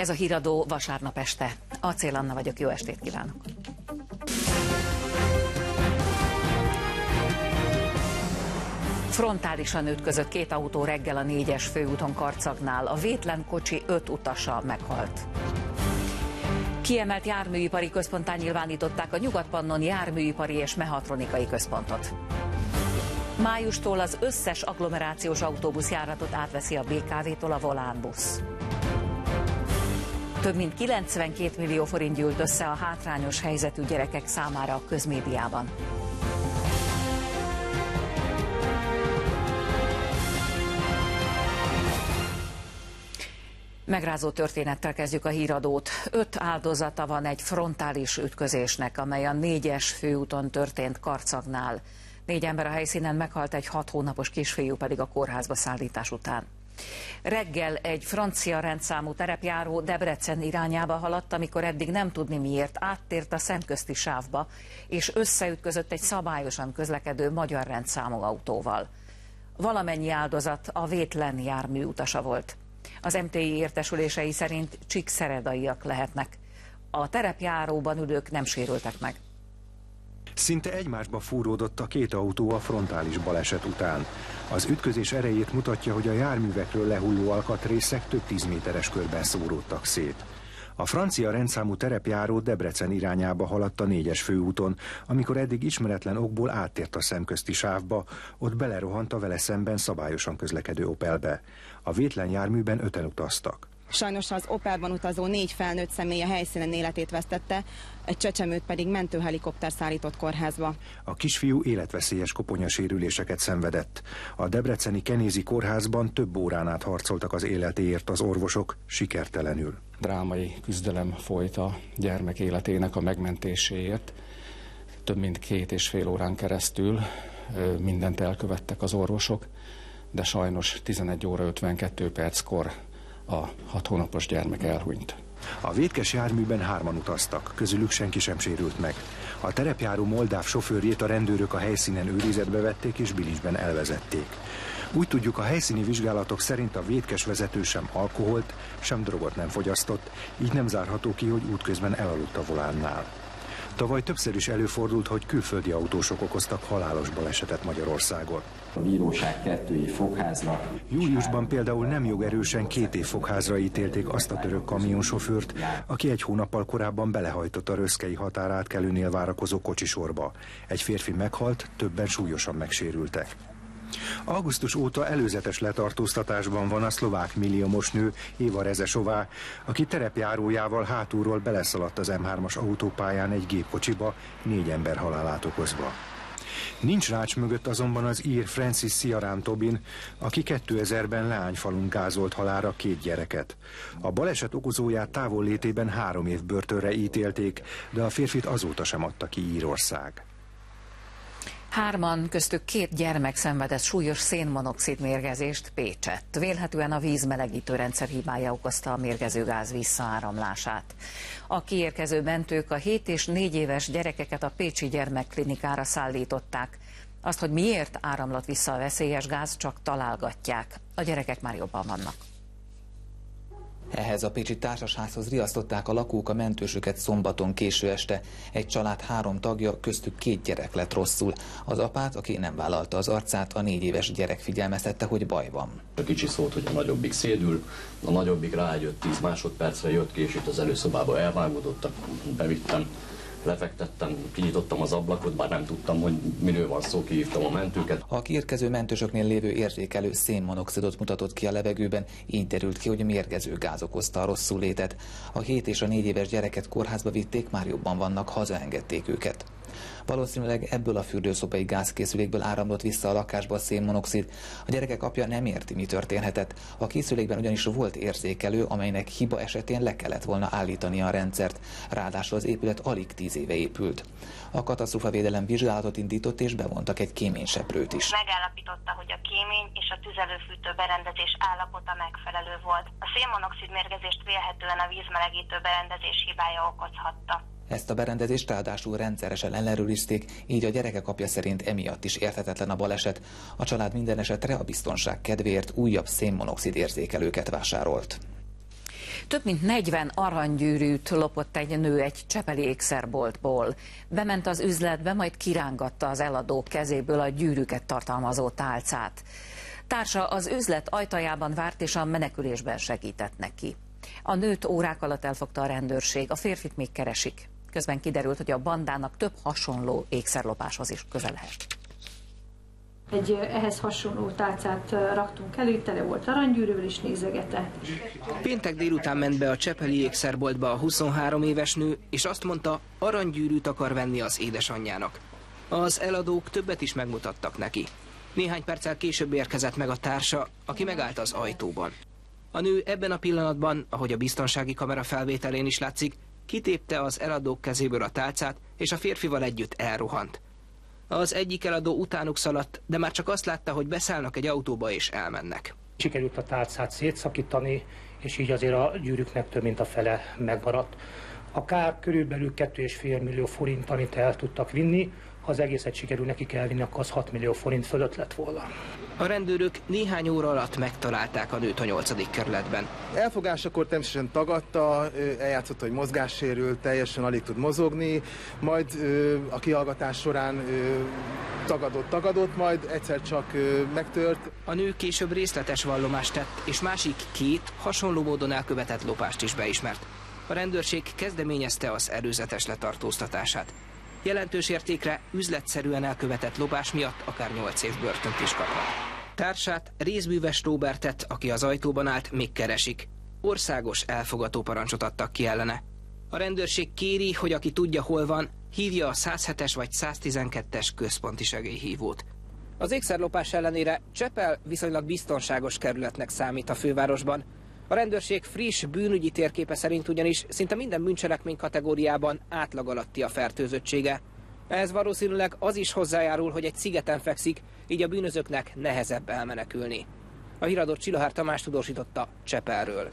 Ez a Híradó vasárnap este. Acél Anna vagyok, jó estét kívánok! Frontálisan ütközött két autó reggel a 4-es főúton Karcagnál. A vétlen kocsi 5 utasa meghalt. Kiemelt járműipari központtá nyilvánították a Nyugat-Pannon járműipari és mehatronikai központot. Májustól az összes agglomerációs autóbuszjáratot átveszi a BKV-tól a Volán busz. Több mint 92 millió forint gyűlt össze a hátrányos helyzetű gyerekek számára a közmédiában. Megrázó történettel kezdjük a híradót. 5 áldozata van egy frontális ütközésnek, amely a 4-es főúton történt Karcagnál. 4 ember a helyszínen meghalt, egy 6 hónapos kisfiú pedig a kórházba szállítás után. Reggel egy francia rendszámú terepjáró Debrecen irányába haladt, amikor eddig nem tudni miért áttért a szemközti sávba, és összeütközött egy szabályosan közlekedő magyar rendszámú autóval. Valamennyi áldozat a vétlen jármű utasa volt. Az MTI értesülései szerint csíkszeredaiak lehetnek. A terepjáróban ülők nem sérültek meg. Szinte egymásba fúródott a két autó a frontális baleset után. Az ütközés erejét mutatja, hogy a járművekről lehulló alkatrészek több 10 méteres körben szóródtak szét. A francia rendszámú terepjáró Debrecen irányába haladt a 4-es főúton, amikor eddig ismeretlen okból áttért a szemközti sávba, ott belerohant a vele szemben szabályosan közlekedő Opelbe. A vétlen járműben 5-en utaztak. Sajnos az Opelban utazó 4 felnőtt személy a helyszínen életét vesztette, egy csecsemőt pedig mentőhelikopter szállított kórházba. A kisfiú életveszélyes koponyasérüléseket szenvedett. A debreceni Kenézi kórházban több órán át harcoltak az életéért az orvosok, sikertelenül. Drámai küzdelem folyt a gyermek életének a megmentéséért. Több mint 2,5 órán keresztül mindent elkövettek az orvosok, de sajnos 11 óra 52 perckor a 6 hónapos gyermek elhunyt. A vétkes járműben 3-an utaztak, közülük senki sem sérült meg. A terepjáró moldáv sofőrjét a rendőrök a helyszínen őrizetbe vették és bilincsben elvezették. Úgy tudjuk, a helyszíni vizsgálatok szerint a vétkes vezető sem alkoholt, sem drogot nem fogyasztott, így nem zárható ki, hogy útközben elaludt a volánnál. Tavaly többször is előfordult, hogy külföldi autósok okoztak halálos balesetet Magyarországon. A bíróság 2 év fogházra. Júliusban például nem jogerősen 2 év fogházra ítélték azt a török kamionsofőrt, aki 1 hónappal korábban belehajtott a röszkei határátkelőnél várakozó kocsisorba. Egy férfi meghalt, többen súlyosan megsérültek. Augusztus óta előzetes letartóztatásban van a szlovák milliómos nő Éva Rezesová, aki terepjárójával hátulról beleszaladt az M3-as autópályán egy gépkocsiba, 4 ember halálát okozva. Nincs rács mögött azonban az ír Francis Ciarán Tobin, aki 2000-ben Leányfalun gázolt halálra 2 gyereket. A baleset okozóját távollétében 3 év börtönre ítélték, de a férfit azóta sem adta ki Írország. 3-an, köztük 2 gyermek szenvedett súlyos szénmonoxid mérgezést Pécsett. Vélhetően a vízmelegítő rendszer hibája okozta a mérgező gáz visszaáramlását. A kiérkező mentők a 7 és 4 éves gyerekeket a pécsi gyermekklinikára szállították. Azt, hogy miért áramlott vissza a veszélyes gáz, csak találgatják. A gyerekek már jobban vannak. Ehhez a pécsi társasházhoz riasztották a lakók a mentősöket szombaton késő este. Egy család 3 tagja, köztük 2 gyerek lett rosszul. Az apát, aki nem vállalta az arcát, a 4 éves gyerek figyelmeztette, hogy baj van. A kicsi szólt, hogy a nagyobbik szédül, a nagyobbik rájött, 10 másodpercre jött ki, és itt az előszobába elvágódottak, bevittem. Lefektettem, kinyitottam az ablakot, bár nem tudtam, hogy miről van szó, kihívtam a mentőket. A kiérkező mentősöknél lévő érzékelő szénmonoxidot mutatott ki a levegőben, így derült ki, hogy mérgező gáz okozta a rosszul létet. A 7 és a 4 éves gyereket kórházba vitték, már jobban vannak, hazaengedték őket. Valószínűleg ebből a fürdőszobai gázkészülékből áramlott vissza a lakásba a szénmonoxid. A gyerekek apja nem érti, mi történhetett. A készülékben ugyanis volt érzékelő, amelynek hiba esetén le kellett volna állítani a rendszert. Ráadásul az épület alig 10 éve épült. A katasztrófavédelem vizsgálatot indított és bevontak egy kéményseprőt is. Megállapította, hogy a kémény és a tüzelőfűtő berendezés állapota megfelelő volt. A szénmonoxid mérgezést vélhetően a vízmelegítő berendezés hibája okozhatta. Ezt a berendezést ráadásul rendszeresen ellenőrizték, így a gyerekek apja szerint emiatt is érthetetlen a baleset. A család minden esetre a biztonság kedvéért újabb szénmonoxid érzékelőket vásárolt. Több mint 40 aranygyűrűt lopott egy nő egy csepeli ékszerboltból. Bement az üzletbe, majd kirángatta az eladók kezéből a gyűrűket tartalmazó tálcát. Társa az üzlet ajtajában várt és a menekülésben segített neki. A nőt órák alatt elfogta a rendőrség, a férfit még keresik. Közben kiderült, hogy a bandának több hasonló ékszerlopáshoz is köze lehet. Egy ehhez hasonló tálcát raktunk elő, tele volt aranygyűrűvel és nézegete. Péntek délután ment be a csepeli ékszerboltba a 23 éves nő, és azt mondta, aranygyűrűt akar venni az édesanyjának. Az eladók többet is megmutattak neki. Néhány perccel később érkezett meg a társa, aki megállt az ajtóban. A nő ebben a pillanatban, ahogy a biztonsági kamera felvételén is látszik, kitépte az eladók kezéből a tálcát, és a férfival együtt elrohant. Az egyik eladó utánuk szaladt, de már csak azt látta, hogy beszállnak egy autóba és elmennek. Sikerült a tálcát szétszakítani, és így azért a gyűrűknek több mint a fele megmaradt. A kár körülbelül 2,5 millió forint, amit el tudtak vinni. Ha az egészet sikerül nekik elvinni, akkor az 6 millió forint fölött lett volna. A rendőrök néhány óra alatt megtalálták a nőt a 8. kerületben. Elfogásakor természetesen tagadta, eljátszott, hogy mozgássérült, teljesen alig tud mozogni, majd a kihallgatás során tagadott, majd egyszer csak megtört. A nő később részletes vallomást tett, és másik 2 hasonló módon elkövetett lopást is beismert. A rendőrség kezdeményezte az előzetes letartóztatását. Jelentős értékre, üzletszerűen elkövetett lopás miatt akár 8 év börtönt is kaphat. Társát, részbűves Róbertet, aki az ajtóban állt, még keresik. Országos elfogató parancsot adtak ki ellene. A rendőrség kéri, hogy aki tudja, hol van, hívja a 107-es vagy 112-es központi segélyhívót. Az ékszerlopás ellenére Csepel viszonylag biztonságos kerületnek számít a fővárosban. A rendőrség friss bűnügyi térképe szerint ugyanis szinte minden bűncselekmény kategóriában átlag alatti a fertőzöttsége. Ehhez valószínűleg az is hozzájárul, hogy egy szigeten fekszik, így a bűnözőknek nehezebb elmenekülni. A híradót Csilahár Tamás tudósította Csepelről.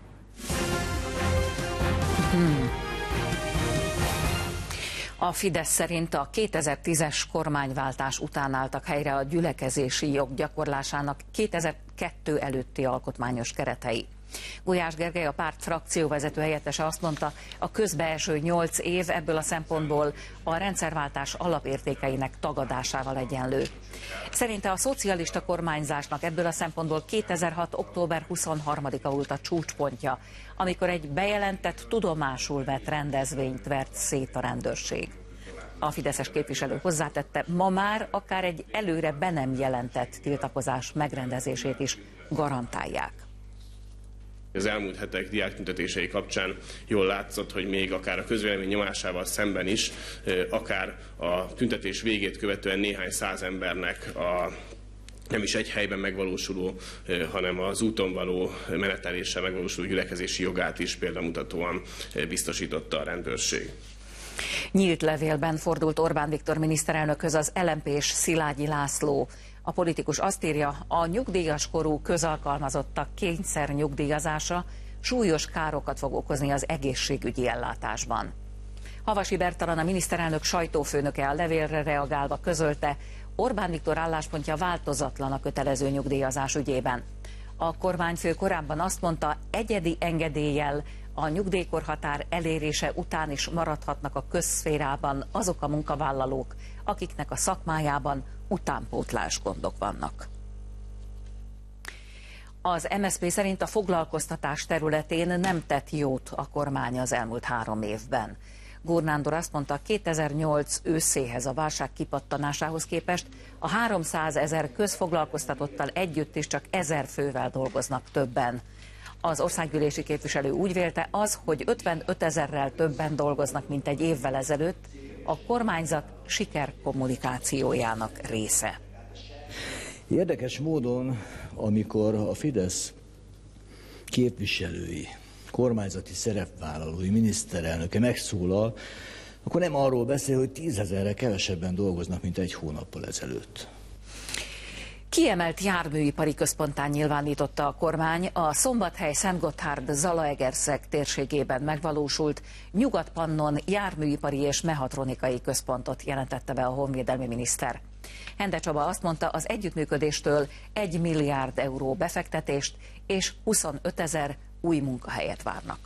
A Fidesz szerint a 2010-es kormányváltás után álltak helyre a gyülekezési jog gyakorlásának 2002 előtti alkotmányos keretei. Gulyás Gergely, a párt frakcióvezető helyettese azt mondta, a közbeeső 8 év ebből a szempontból a rendszerváltás alapértékeinek tagadásával egyenlő. Szerinte a szocialista kormányzásnak ebből a szempontból 2006. október 23-a volt a csúcspontja, amikor egy bejelentett, tudomásul vett rendezvényt vert szét a rendőrség. A fideszes képviselő hozzátette, ma már akár egy előre be nem jelentett tiltakozás megrendezését is garantálják. Az elmúlt hetek diáktüntetései kapcsán jól látszott, hogy még akár a közvélemény nyomásával szemben is, akár a tüntetés végét követően néhány száz embernek a nem is egy helyben megvalósuló, hanem az úton való meneteléssel megvalósuló gyülekezési jogát is példamutatóan biztosította a rendőrség. Nyílt levélben fordult Orbán Viktor miniszterelnökhöz az LMP-s Szilágyi László. A politikus azt írja, a nyugdíjas korú közalkalmazottak kényszer nyugdíjazása súlyos károkat fog okozni az egészségügyi ellátásban. Havasi Bertalan, a miniszterelnök sajtófőnöke a levélre reagálva közölte, Orbán Viktor álláspontja változatlan a kötelező nyugdíjazás ügyében. A kormányfő korábban azt mondta, egyedi engedéllyel a nyugdíjkorhatár elérése után is maradhatnak a közszférában azok a munkavállalók, akiknek a szakmájában utánpótlás gondok vannak. Az MSZP szerint a foglalkoztatás területén nem tett jót a kormány az elmúlt 3 évben. Gór Nándor azt mondta, 2008 őszéhez, a válság kipattanásához képest a 300 000 közfoglalkoztatottal együtt is csak 1000 fővel dolgoznak többen. Az országgyűlési képviselő úgy vélte, az, hogy 55 000-rel többen dolgoznak, mint egy évvel ezelőtt, a kormányzat sikerkommunikációjának része. Érdekes módon, amikor a Fidesz képviselői, kormányzati szerepvállalói, miniszterelnöke megszólal, akkor nem arról beszél, hogy 10 000-re kevesebben dolgoznak, mint egy hónappal ezelőtt. Kiemelt járműipari központtá nyilvánította a kormány a Szombathely, Szentgotthárd, Zalaegerszeg térségében megvalósult Nyugat-Pannon járműipari és mehatronikai központot jelentette be a honvédelmi miniszter. Hende Csaba azt mondta, az együttműködéstől 1 milliárd euró befektetést és 25 000 új munkahelyet várnak.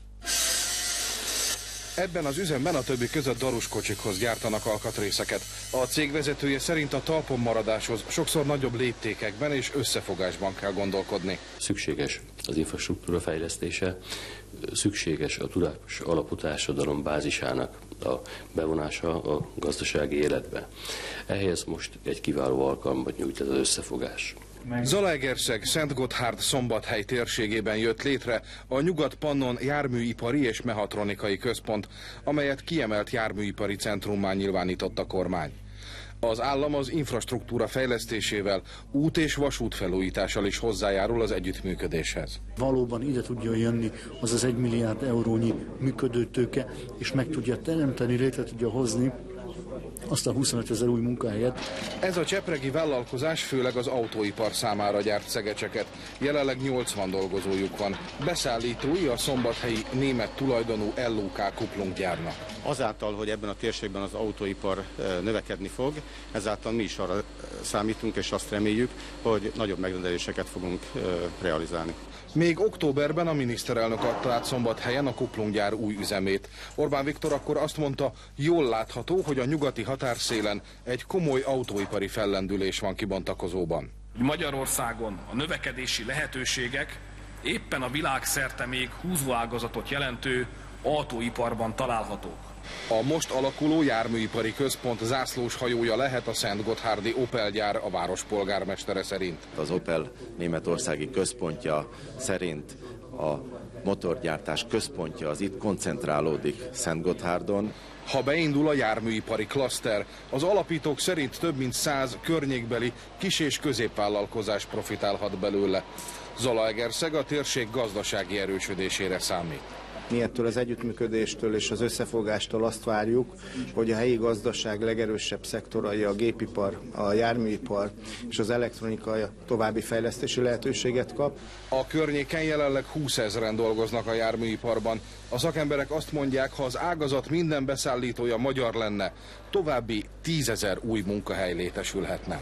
Ebben az üzemben a többi között daruskocsikhoz gyártanak alkatrészeket. A cég vezetője szerint a talpon maradáshoz sokszor nagyobb léptékekben és összefogásban kell gondolkodni. Szükséges az infrastruktúra fejlesztése, szükséges a tudás alapú társadalom bázisának a bevonása a gazdasági életbe. Ehhez most egy kiváló alkalmat nyújt ez az összefogás. Zalaegerszeg Szentgotthárd Szombathely térségében jött létre a Nyugat-Pannon járműipari és mehatronikai központ, amelyet kiemelt járműipari centrummá nyilvánított a kormány. Az állam az infrastruktúra fejlesztésével, út- és vasútfelújítással is hozzájárul az együttműködéshez. Valóban ide tudja jönni az az 1 milliárd eurónyi működőtőke, és meg tudja teremteni, létre tudja hozni azt a 25 000 új munkahelyet. Ez a csepregi vállalkozás főleg az autóipar számára gyárt szegecseket. Jelenleg 80 dolgozójuk van. Beszállítói a szombathelyi német tulajdonú LUK kuplunggyárnak. Azáltal, hogy ebben a térségben az autóipar növekedni fog, ezáltal mi is arra számítunk és azt reméljük, hogy nagyobb megrendeléseket fogunk realizálni. Még októberben a miniszterelnök adta át Szombathelyen a kuplunggyár új üzemét. Orbán Viktor akkor azt mondta, jól látható, hogy a nyugati határszélen egy komoly autóipari fellendülés van kibontakozóban. Magyarországon a növekedési lehetőségek éppen a világszerte még húzóágazatot jelentő autóiparban találhatók. A most alakuló járműipari központ zászlós hajója lehet a szentgotthárdi Opel gyár, a város polgármestere szerint. Az Opel németországi központja szerint a motorgyártás központja az itt koncentrálódik Szentgotthárdon. Ha beindul a járműipari klaszter, az alapítók szerint több mint 100 környékbeli kis- és középvállalkozás profitálhat belőle. Zalaegerszeg a térség gazdasági erősödésére számít. Mi ettől az együttműködéstől és az összefogástól azt várjuk, hogy a helyi gazdaság legerősebb szektorai, a gépipar, a járműipar és az elektronika további fejlesztési lehetőséget kap. A környéken jelenleg 20 000-en dolgoznak a járműiparban. A szakemberek azt mondják, ha az ágazat minden beszállítója magyar lenne, további 10 000 új munkahely létesülhetne.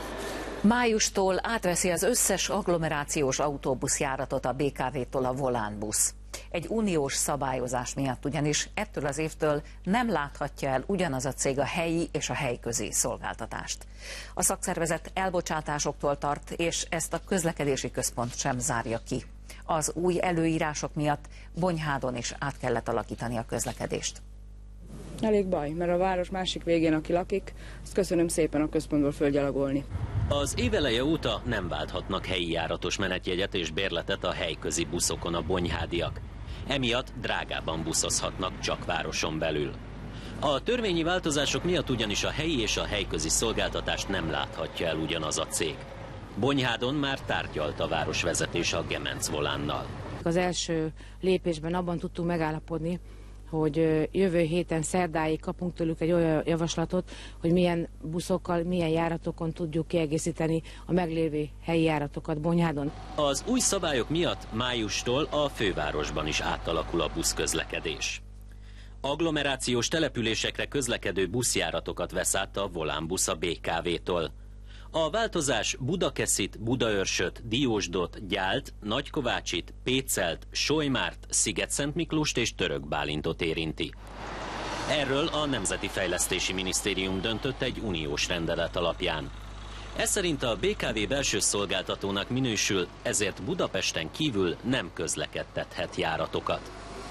Májustól átveszi az összes agglomerációs autóbuszjáratot a BKV-tól a Volán busz. Egy uniós szabályozás miatt ugyanis ettől az évtől nem láthatja el ugyanaz a cég a helyi és a helyközi szolgáltatást. A szakszervezet elbocsátásoktól tart, és ezt a közlekedési központ sem zárja ki. Az új előírások miatt Bonyhádon is át kellett alakítani a közlekedést. Elég baj, mert a város másik végén, aki lakik, azt köszönöm szépen a központból földgyalogolni. Az éveleje óta nem válthatnak helyi járatos menetjegyet és bérletet a helyközi buszokon a bonyhádiak. Emiatt drágában buszozhatnak csak városon belül. A törvényi változások miatt ugyanis a helyi és a helyközi szolgáltatást nem láthatja el ugyanaz a cég. Bonyhádon már tárgyalt a városvezetés a Gemenc Volánnal. Az első lépésben abban tudtunk megállapodni, hogy jövő héten szerdáig kapunk tőlük egy olyan javaslatot, hogy milyen buszokkal, milyen járatokon tudjuk kiegészíteni a meglévő helyi járatokat Bonyhádon. Az új szabályok miatt májustól a fővárosban is átalakul a buszközlekedés. Agglomerációs településekre közlekedő buszjáratokat vesz át a Volán busz a BKV-tól. A változás Budakeszit, Budaörsöt, Diósdot, Gyált, Nagykovácsit, Pécelt, Solymárt, Sziget-Szentmiklóst és Török Bálintot érinti. Erről a Nemzeti Fejlesztési Minisztérium döntött egy uniós rendelet alapján. Ez szerint a BKV belső szolgáltatónak minősül, ezért Budapesten kívül nem közlekedtethet járatokat.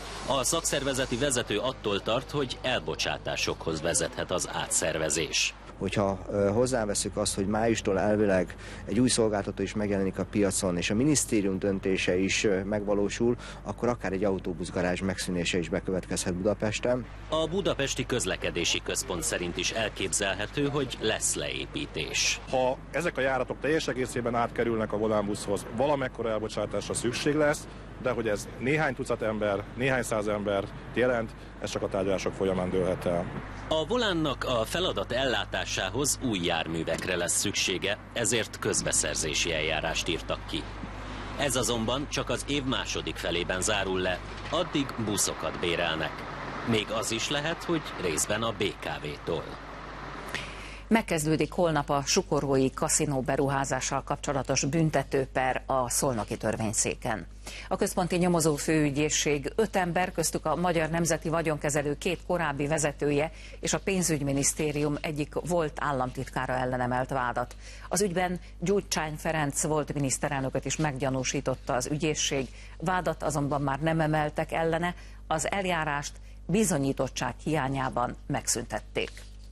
A szakszervezeti vezető attól tart, hogy elbocsátásokhoz vezethet az átszervezés. Hogyha hozzáveszünk azt, hogy májustól elvileg egy új szolgáltató is megjelenik a piacon, és a minisztérium döntése is megvalósul, akkor akár egy autóbuszgarázs megszűnése is bekövetkezhet Budapesten. A Budapesti Közlekedési Központ szerint is elképzelhető, hogy lesz leépítés. Ha ezek a járatok teljes egészében átkerülnek a Volán buszhoz, valamekkora elbocsátásra szükség lesz, de hogy ez néhány tucat ember, néhány száz ember jelent, ez csak a tárgyalások folyamán dőlhet el. A Volánnak a feladat ellátásához új járművekre lesz szüksége, ezért közbeszerzési eljárást írtak ki. Ez azonban csak az év második felében zárul le, addig buszokat bérelnek. Még az is lehet, hogy részben a BKV-tól. Megkezdődik holnap a Sukorói kaszinó beruházással kapcsolatos büntetőper a Szolnoki Törvényszéken. A központi nyomozó főügyészség 5 ember, köztük a Magyar Nemzeti Vagyonkezelő 2 korábbi vezetője és a pénzügyminisztérium egyik volt államtitkára ellen emelt vádat. Az ügyben Gyurcsány Ferenc volt miniszterelnököt is meggyanúsította az ügyészség, vádat azonban már nem emeltek ellene, az eljárást bizonyítottság hiányában megszüntették.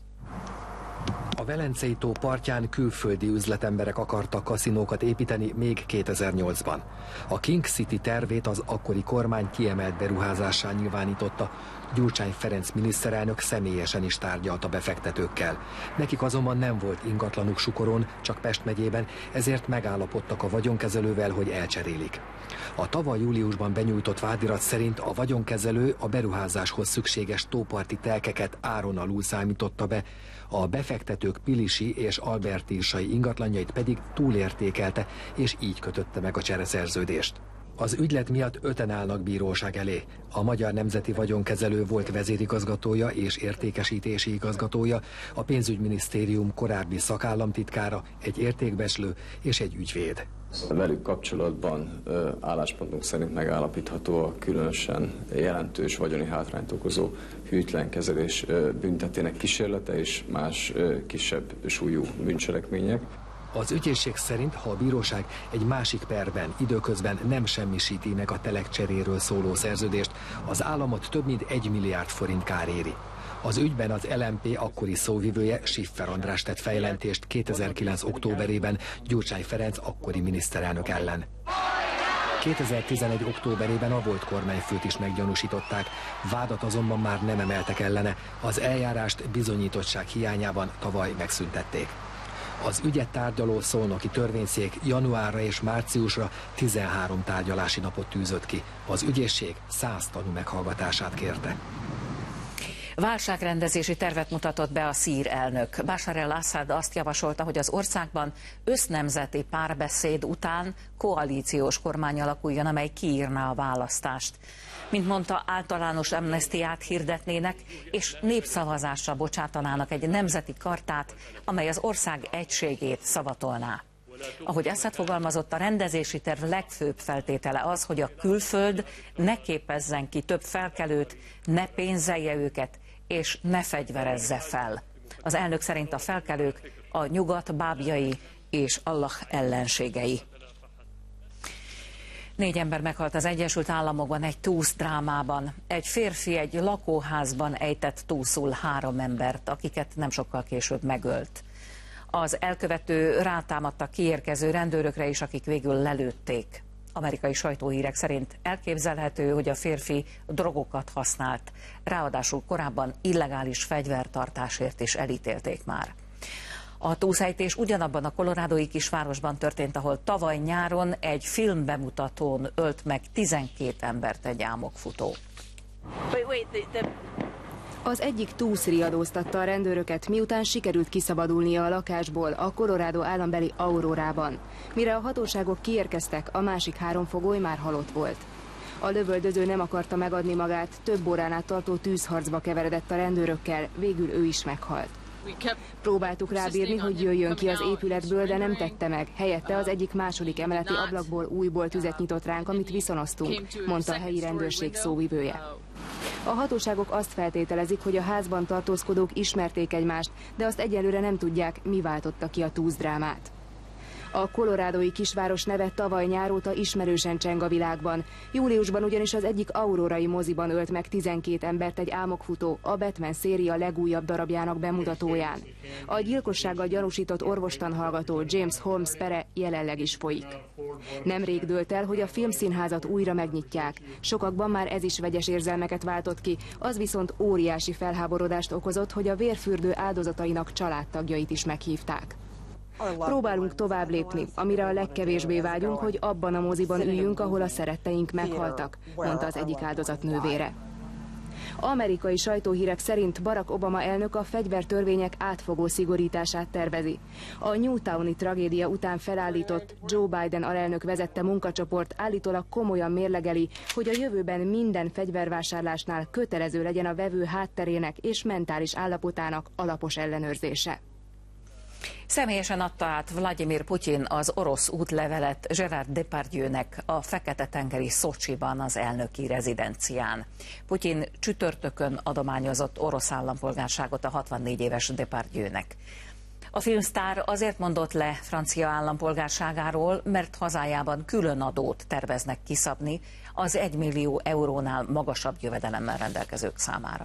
A Velencei tó partján külföldi üzletemberek akartak kaszinókat építeni még 2008-ban. A King City tervét az akkori kormány kiemelt beruházássá nyilvánította. Gyurcsány Ferenc miniszterelnök személyesen is tárgyalt a befektetőkkel. Nekik azonban nem volt ingatlanuk Sukoron, csak Pest megyében, ezért megállapodtak a vagyonkezelővel, hogy elcserélik. A tavaly júliusban benyújtott vádirat szerint a vagyonkezelő a beruházáshoz szükséges tóparti telkeket áron alul számította be, a befektetők pilisi és albertírsai ingatlanjait pedig túlértékelte, és így kötötte meg a csereszerződést. Az ügylet miatt 5-en állnak bíróság elé. A Magyar Nemzeti Vagyonkezelő volt vezérigazgatója és értékesítési igazgatója, a pénzügyminisztérium korábbi szakállamtitkára, egy értékbecslő és egy ügyvéd. Velük kapcsolatban álláspontunk szerint megállapítható a különösen jelentős vagyoni hátrányt okozó hűtlen kezelés büntetének kísérlete és más kisebb súlyú bűncselekmények. Az ügyészség szerint, ha a bíróság egy másik perben időközben nem semmisíti meg a telekcseréről szóló szerződést, az államot több mint 1 milliárd forint kár éri. Az ügyben az LMP akkori szóvivője, Schiffer András tett feljelentést 2009. októberében Gyurcsány Ferenc akkori miniszterelnök ellen. 2011. októberében a volt kormányfőt is meggyanúsították, vádat azonban már nem emeltek ellene, az eljárást bizonyítottság hiányában tavaly megszüntették. Az ügyet tárgyaló Szolnoki Törvényszék januárra és márciusra 13 tárgyalási napot tűzött ki. Az ügyészség 100 tanú meghallgatását kérte. Válságrendezési tervet mutatott be a szír elnök. Bashar al-Assad azt javasolta, hogy az országban össznemzeti párbeszéd után koalíciós kormány alakuljon, amely kiírná a választást. Mint mondta, általános amnesztiát hirdetnének, és népszavazásra bocsátanának egy nemzeti kartát, amely az ország egységét szavatolná. Ahogy Assad fogalmazott, a rendezési terv legfőbb feltétele az, hogy a külföld ne képezzen ki több felkelőt, ne pénzelje őket, és ne fegyverezze fel. Az elnök szerint a felkelők a nyugat bábjai és Allah ellenségei. 4 ember meghalt az Egyesült Államokban egy túsztrámában. Egy férfi egy lakóházban ejtett túszul 3 embert, akiket nem sokkal később megölt. Az elkövető rátámadt a kiérkező rendőrökre is, akik végül lelőtték. Amerikai sajtóhírek szerint elképzelhető, hogy a férfi drogokat használt, ráadásul korábban illegális fegyvertartásért is elítélték már. A túszejtés ugyanabban a kolorádói kisvárosban történt, ahol tavaly nyáron egy filmbemutatón ölt meg 12 embert egy álmokfutó. Az egyik túsz riadóztatta a rendőröket, miután sikerült kiszabadulnia a lakásból a Colorado állambeli Aurorában. Mire a hatóságok kiérkeztek, a másik 3 fogoly már halott volt. A lövöldöző nem akarta megadni magát, több órán át tartó tűzharcba keveredett a rendőrökkel, végül ő is meghalt. Próbáltuk rábírni, hogy jöjjön ki az épületből, de nem tette meg. Helyette az egyik második emeleti ablakból újból tüzet nyitott ránk, amit viszonoztunk, mondta a helyi rendőrség szóvivője. A hatóságok azt feltételezik, hogy a házban tartózkodók ismerték egymást, de azt egyelőre nem tudják, mi váltotta ki a túszdrámát. A kolorádói kisváros neve tavaly nyár óta ismerősen cseng a világban. Júliusban ugyanis az egyik aurorai moziban ölt meg 12 embert egy álmokfutó, a Batman széria legújabb darabjának bemutatóján. A gyilkossággal gyanúsított orvostanhallgató James Holmes pere jelenleg is folyik. Nemrég dőlt el, hogy a filmszínházat újra megnyitják. Sokakban már ez is vegyes érzelmeket váltott ki, az viszont óriási felháborodást okozott, hogy a vérfürdő áldozatainak családtagjait is meghívták. Próbálunk tovább lépni, amire a legkevésbé vágyunk, hogy abban a moziban üljünk, ahol a szeretteink meghaltak, mondta az egyik áldozat nővére. Amerikai sajtóhírek szerint Barack Obama elnök a fegyvertörvények átfogó szigorítását tervezi. A Newtowni tragédia után felállított, Joe Biden alelnök vezette munkacsoport állítólag komolyan mérlegeli, hogy a jövőben minden fegyvervásárlásnál kötelező legyen a vevő hátterének és mentális állapotának alapos ellenőrzése. Személyesen adta át Vladimir Putyin az orosz útlevelet Gerard Depardieunek a Fekete-tengeri Szocsiban, az elnöki rezidencián. Putyin csütörtökön adományozott orosz állampolgárságot a 64 éves Depardieunek. A filmsztár azért mondott le francia állampolgárságáról, mert hazájában külön adót terveznek kiszabni az 1 millió eurónál magasabb jövedelemmel rendelkezők számára.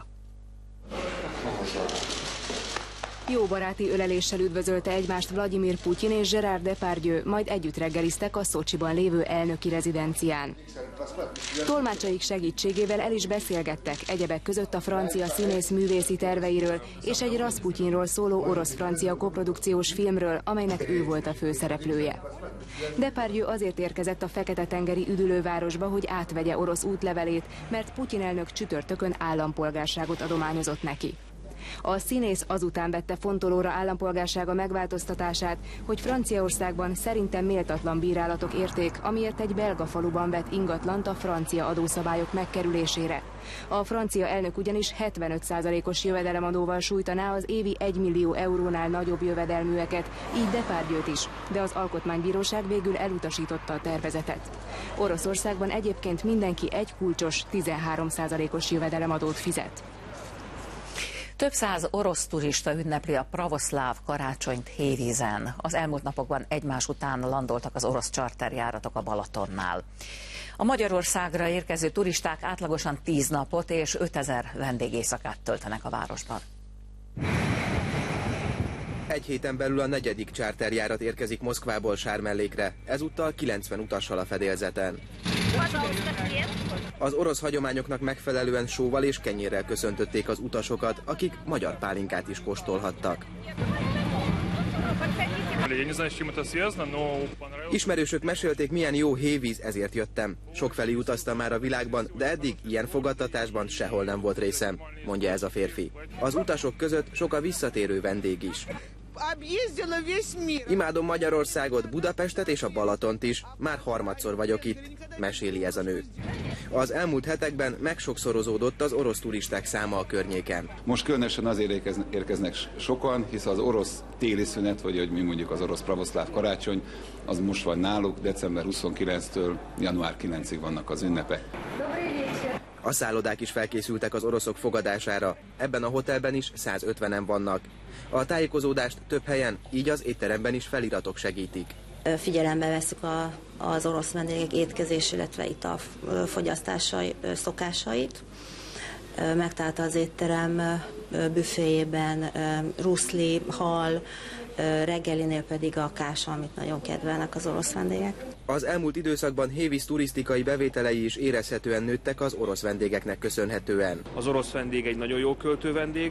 Jó baráti öleléssel üdvözölte egymást Vladimir Putyin és Gerard Depardieu, majd együtt reggeliztek a Szocsiban lévő elnöki rezidencián. Tolmácsaik segítségével el is beszélgettek, egyebek között a francia színész művészi terveiről és egy Rasputyinról szóló orosz-francia koprodukciós filmről, amelynek ő volt a főszereplője. Depardieu azért érkezett a Fekete-tengeri üdülővárosba, hogy átvegye orosz útlevelét, mert Putyin elnök csütörtökön állampolgárságot adományozott neki. A színész azután vette fontolóra állampolgársága megváltoztatását, hogy Franciaországban szerintem méltatlan bírálatok érték, amiért egy belga faluban vett ingatlant a francia adószabályok megkerülésére. A francia elnök ugyanis 75%-os jövedelemadóval sújtaná az évi 1 millió eurónál nagyobb jövedelműeket, így Depardieu-t is, de az alkotmánybíróság végül elutasította a tervezetet. Oroszországban egyébként mindenki egy kulcsos 13%-os jövedelemadót fizet. Több száz orosz turista ünnepli a pravoszláv karácsonyt Hévízen. Az elmúlt napokban egymás után landoltak az orosz charterjáratok a Balatonnál. A Magyarországra érkező turisták átlagosan 10 napot és 5000 vendégéjszakát töltenek a városban. Egy héten belül a 4. charterjárat érkezik Moszkvából Sármellékre, ezúttal 90 utassal a fedélzeten. Az orosz hagyományoknak megfelelően sóval és kenyérrel köszöntötték az utasokat, akik magyar pálinkát is kóstolhattak. Ismerősök mesélték, milyen jó hévíz, ezért jöttem. Sokfelé utaztam már a világban, de eddig ilyen fogadtatásban sehol nem volt részem, mondja ez a férfi. Az utasok között sok a visszatérő vendég is. Imádom Magyarországot, Budapestet és a Balatont is, már harmadszor vagyok itt, meséli ez a nő. Az elmúlt hetekben megsokszorozódott az orosz turisták száma a környéken. Most különösen azért érkeznek sokan, hisz az orosz téli szünet, vagy hogy mi mondjuk az orosz pravoszláv karácsony, az most van náluk, december 29-től január 9-ig vannak az ünnepek. A szállodák is felkészültek az oroszok fogadására, ebben a hotelben is 150-en vannak. A tájékozódást több helyen, így az étteremben is feliratok segítik. Figyelembe veszük az orosz vendégek étkezés, illetve itt a fogyasztásai szokásait. Megtalálta az étterem büféjében ruszli, hal, reggelinél pedig a kása, amit nagyon kedvelnek az orosz vendégek. Az elmúlt időszakban Hévíz turisztikai bevételei is érezhetően nőttek az orosz vendégeknek köszönhetően. Az orosz vendég egy nagyon jó költő vendég,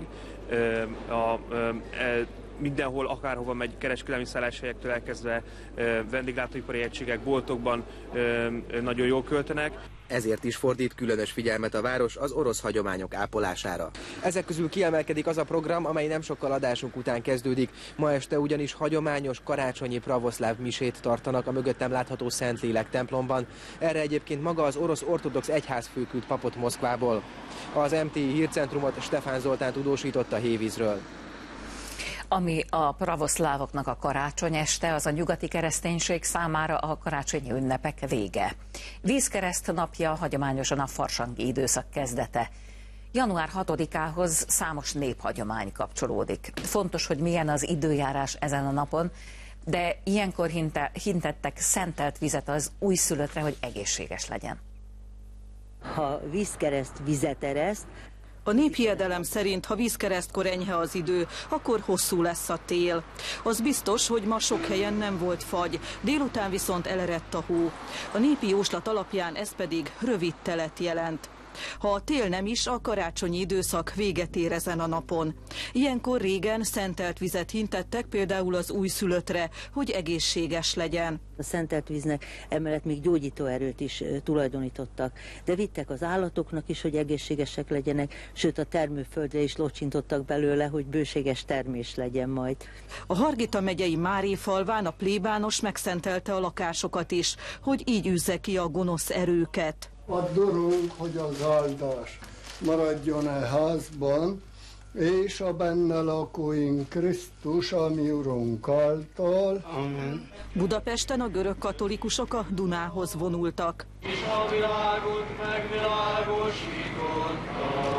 mindenhol, akárhova megy, kereskedelmi szálláshelyektől elkezdve vendéglátóipari egységek, boltokban nagyon jól költenek. Ezért is fordít különös figyelmet a város az orosz hagyományok ápolására. Ezek közül kiemelkedik az a program, amely nem sokkal adásunk után kezdődik. Ma este ugyanis hagyományos karácsonyi pravoszláv misét tartanak a mögöttem látható Szentlélek templomban. Erre egyébként maga az orosz ortodox egyházfő küld papot Moszkvából. Az MTI hírcentrumot Stefán Zoltán tudósította Hévízről. Ami a pravoszlávoknak a karácsonyeste, az a nyugati kereszténység számára a karácsonyi ünnepek vége. Vízkereszt napja hagyományosan a farsangi időszak kezdete. Január 6-ához számos néphagyomány kapcsolódik. Fontos, hogy milyen az időjárás ezen a napon, de ilyenkor hintettek szentelt vizet az újszülöttre, hogy egészséges legyen. Ha vízkereszt vizet ereszt, a néphiedelem szerint, ha vízkeresztkor enyhe az idő, akkor hosszú lesz a tél. Az biztos, hogy ma sok helyen nem volt fagy, délután viszont elerett a hó. A népi jóslat alapján ez pedig rövid telet jelent. Ha a tél nem is, a karácsonyi időszak véget ér ezen a napon. Ilyenkor régen szentelt vizet hintettek például az újszülöttre, hogy egészséges legyen. A szentelt víznek emellett még gyógyító erőt is tulajdonítottak, de vittek az állatoknak is, hogy egészségesek legyenek, sőt a termőföldre is locsintottak belőle, hogy bőséges termés legyen majd. A Hargita megyei Máréfalván a plébános megszentelte a lakásokat is, hogy így űzze ki a gonosz erőket. Addurunk, hogy az áldás maradjon a házban, és a benne lakóink Krisztus, a mi Urunk által. Amen. Budapesten a görög katolikusok a Dunához vonultak. És a világot megvilágosítottad.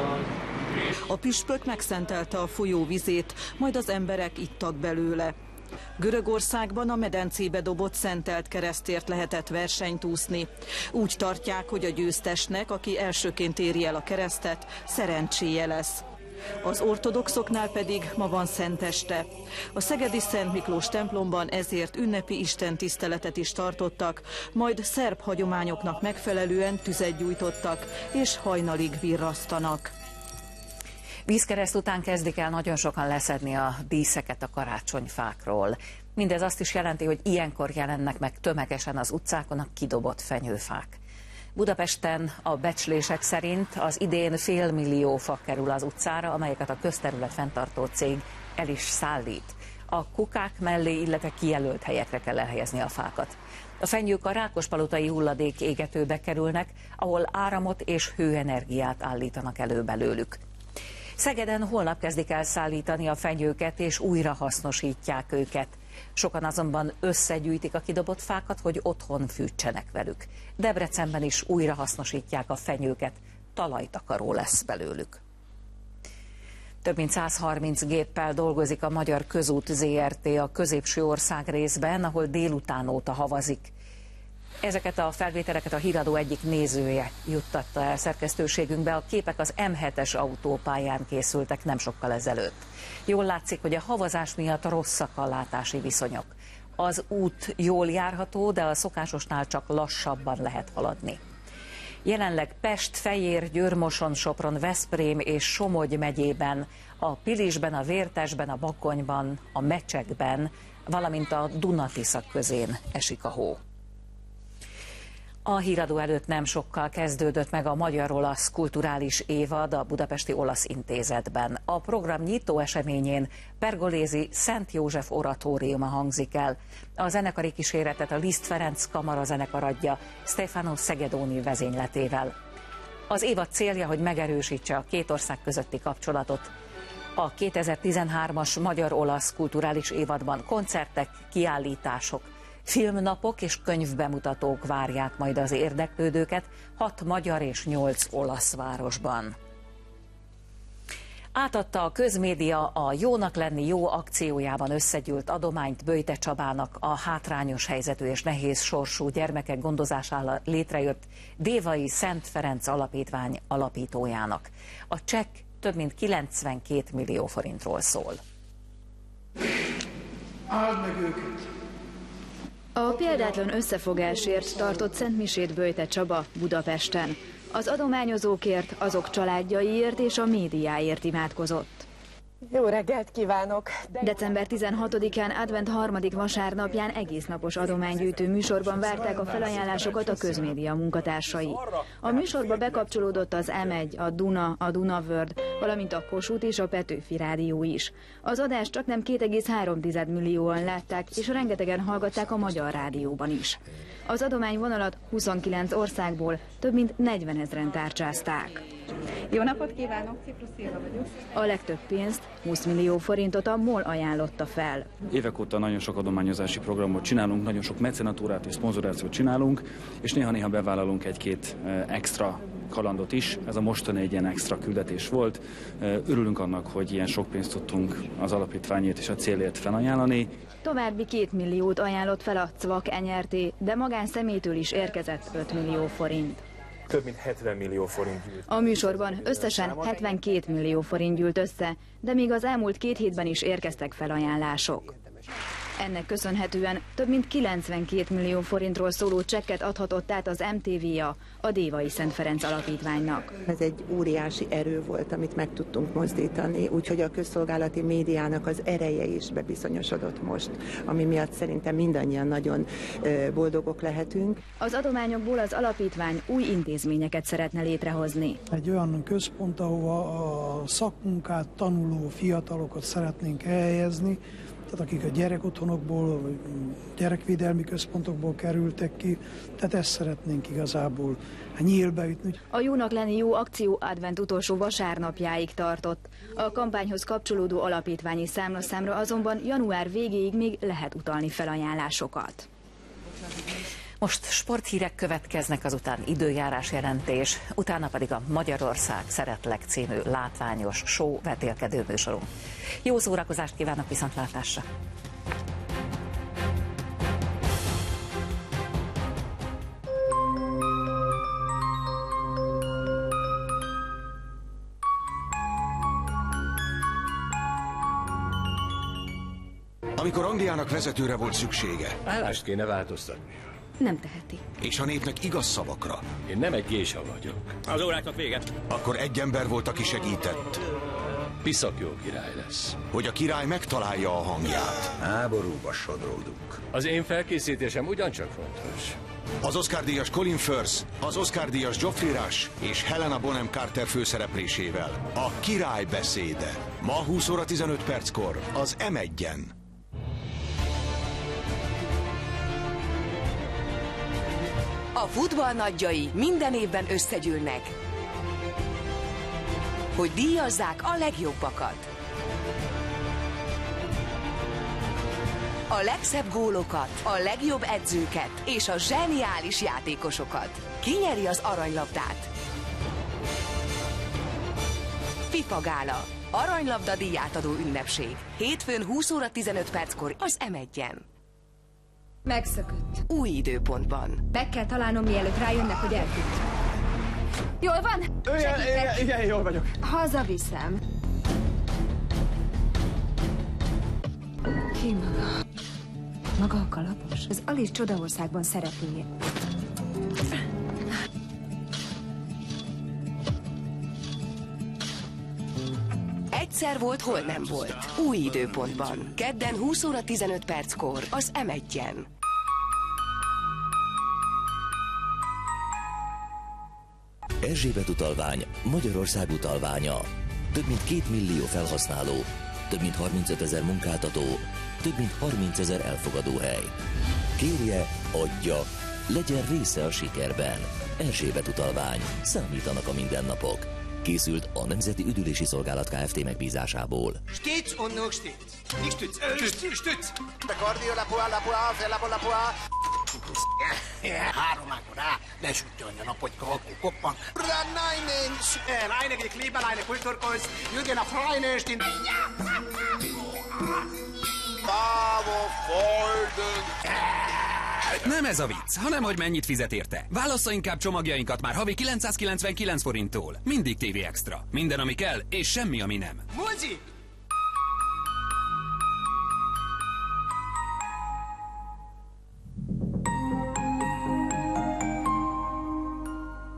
A püspök megszentelte a folyó vizét, majd az emberek ittak belőle. Görögországban a medencébe dobott szentelt keresztért lehetett versenyt úszni. Úgy tartják, hogy a győztesnek, aki elsőként éri el a keresztet, szerencséje lesz. Az ortodoxoknál pedig ma van szenteste. A szegedi Szent Miklós templomban ezért ünnepi istentiszteletet is tartottak, majd szerb hagyományoknak megfelelően tüzet gyújtottak és hajnalig virrasztanak. Vízkereszt után kezdik el nagyon sokan leszedni a díszeket a karácsonyfákról. Mindez azt is jelenti, hogy ilyenkor jelennek meg tömegesen az utcákon a kidobott fenyőfák. Budapesten a becslések szerint az idén 500 000 fa kerül az utcára, amelyeket a közterület fenntartó cég el is szállít. A kukák mellé, illetve kijelölt helyekre kell elhelyezni a fákat. A fenyők a rákospalotai hulladék égetőbe kerülnek, ahol áramot és hőenergiát állítanak elő belőlük. Szegeden holnap kezdik el szállítani a fenyőket és újra hasznosítják őket. Sokan azonban összegyűjtik a kidobott fákat, hogy otthon fűtsenek velük. Debrecenben is újra hasznosítják a fenyőket, talajtakaró lesz belőlük. Több mint 130 géppel dolgozik a Magyar Közút Zrt. A középső ország részben, ahol délután óta havazik. Ezeket a felvételeket a Híradó egyik nézője juttatta el szerkesztőségünkbe. A képek az M7-es autópályán készültek nem sokkal ezelőtt. Jól látszik, hogy a havazás miatt rosszak a látási viszonyok. Az út jól járható, de a szokásosnál csak lassabban lehet haladni. Jelenleg Pest, Fejér, Győr-Moson, Sopron, Veszprém és Somogy megyében, a Pilisben, a Vértesben, a Bakonyban, a Mecsekben, valamint a Duna-Tisza közén esik a hó. A Híradó előtt nem sokkal kezdődött meg a magyar-olasz kulturális évad a Budapesti Olasz Intézetben. A program nyitó eseményén Pergolézi Szent József oratóriuma hangzik el. A zenekari kíséretet a Liszt Ferenc Kamara zenekar adja Stefano Szegedoni vezényletével. Az évad célja, hogy megerősítse a két ország közötti kapcsolatot. A 2013-as magyar-olasz kulturális évadban koncertek, kiállítások, filmnapok és könyvbemutatók várják majd az érdeklődőket 6 magyar és 8 olasz városban. Átadta a közmédia a Jónak lenni jó akciójában összegyűlt adományt Böjte Csabának, a hátrányos helyzetű és nehéz sorsú gyermekek gondozására létrejött Dévai Szent Ferenc Alapítvány alapítójának. A csekk több mint 92 millió forintról szól. Áld meg őket! A példátlan összefogásért tartott szentmisét Böjte Csaba Budapesten. Az adományozókért, azok családjaiért és a médiáért imádkozott. Jó reggelt kívánok! December 16-án advent 3. vasárnapján egésznapos adománygyűjtő műsorban várták a felajánlásokat a közmédia munkatársai. A műsorba bekapcsolódott az M1, a Duna, a Dunavörd, valamint a Kossuth és a Petőfi Rádió is. Az adást csaknem 2,3 millióan látták, és rengetegen hallgatták a Magyar Rádióban is. Az adományvonalat 29 országból több mint 40 000-en tárcsázták. Jó napot kívánok, Ciprus Szilva vagyok. A legtöbb pénzt, 20 millió forintot a MOL ajánlotta fel. Évek óta nagyon sok adományozási programot csinálunk, nagyon sok mecenatúrát és szponzorációt csinálunk, és néha-néha bevállalunk egy-két extra kalandot is. Ez a mostani egy ilyen extra küldetés volt. Örülünk annak, hogy ilyen sok pénzt tudtunk az alapítványért és a célért felajánlani. További 2 milliót ajánlott fel a CVAK NRT, de magánszemélytől is érkezett 5 millió forint. Több mint 70 millió forint gyűlt. A műsorban összesen 72 millió forint gyűlt össze, de még az elmúlt 2 hétben is érkeztek felajánlások. Ennek köszönhetően több mint 92 millió forintról szóló csekket adhatott át az MTV-ja a Dévai Szent Ferenc Alapítványnak. Ez egy óriási erő volt, amit meg tudtunk mozdítani, úgyhogy a közszolgálati médiának az ereje is bebizonyosodott most, ami miatt szerintem mindannyian nagyon boldogok lehetünk. Az adományokból az alapítvány új intézményeket szeretne létrehozni. Egy olyan központ, ahova a szakmunkát tanuló fiatalokat szeretnénk elhelyezni, tehát akik a gyerekotthonokból, vagy gyerekvédelmi központokból kerültek ki, tehát ezt szeretnénk igazából nyílbe ütni. A Jónak lenni jó akció advent utolsó vasárnapjáig tartott. A kampányhoz kapcsolódó alapítványi számlaszámra azonban január végéig még lehet utalni felajánlásokat. Most sporthírek következnek, azután időjárás jelentés, utána pedig a Magyarország Szeretlek című látványos show vetélkedő műsorunk. Jó szórakozást kívánok, viszontlátásra! Amikor Angliának vezetőre volt szüksége. Állást kéne változtatni. Nem teheti. És a népnek igaz szavakra. Én nem egy gésa vagyok. Az óráknak véget. Akkor egy ember volt, aki segített. Piszak jó király lesz. Hogy a király megtalálja a hangját. Háborúba sodródunk. Az én felkészítésem ugyancsak fontos. Az Oscar-díjas Colin Firth, az Oscar-díjas Geoffrey Rush és Helena Bonham Carter főszereplésével. A király beszéde. Ma 20 óra 15 perckor az M1-en. A futball nagyjai minden évben összegyűlnek, hogy díjazzák a legjobbakat. A legszebb gólokat, a legjobb edzőket és a zseniális játékosokat. Ki nyeri az aranylabdát? FIFA gála. Aranylabda díjátadó ünnepség. Hétfőn 20 óra 15 perckor az M1-en. Megszökött. Új időpontban. Meg kell találnom, mielőtt rájönnek, hogy eltűnt. Jól van? Igen, jól vagyok. Hazaviszem. Ki maga? Maga a kalapos? Az Alice Csodaországban szereplője. Egyszer volt, hol nem volt. Új időpontban. Kedden 20 óra 15 perckor az M1-en. Erzsébet utalvány Magyarország utalványa. Több mint 2 millió felhasználó, több mint 35 000 munkáltató, több mint 30 000 elfogadóhely. Kérje, adja, legyen része a sikerben. Erzsébet utalvány. Számítanak a mindennapok. Készült a Nemzeti Üdülési Szolgálat Kft. Megbízásából. Stütz und nur stütz. Nicht stütz. Stütz. Cardio, la poa, la poa. 3 akkor rá, ne sütjön a potyka, akkor koppan. Ranneinings! Reinige Kleberleine Kulturkurs, Jürgen a Freinest in... Bravo, Folden! Nem ez a vicc, hanem hogy mennyit fizet érte. Válassza inkább csomagjainkat már havi 999 forinttól. Mindig TV Extra. Minden, ami kell, és semmi, ami nem. Muzi!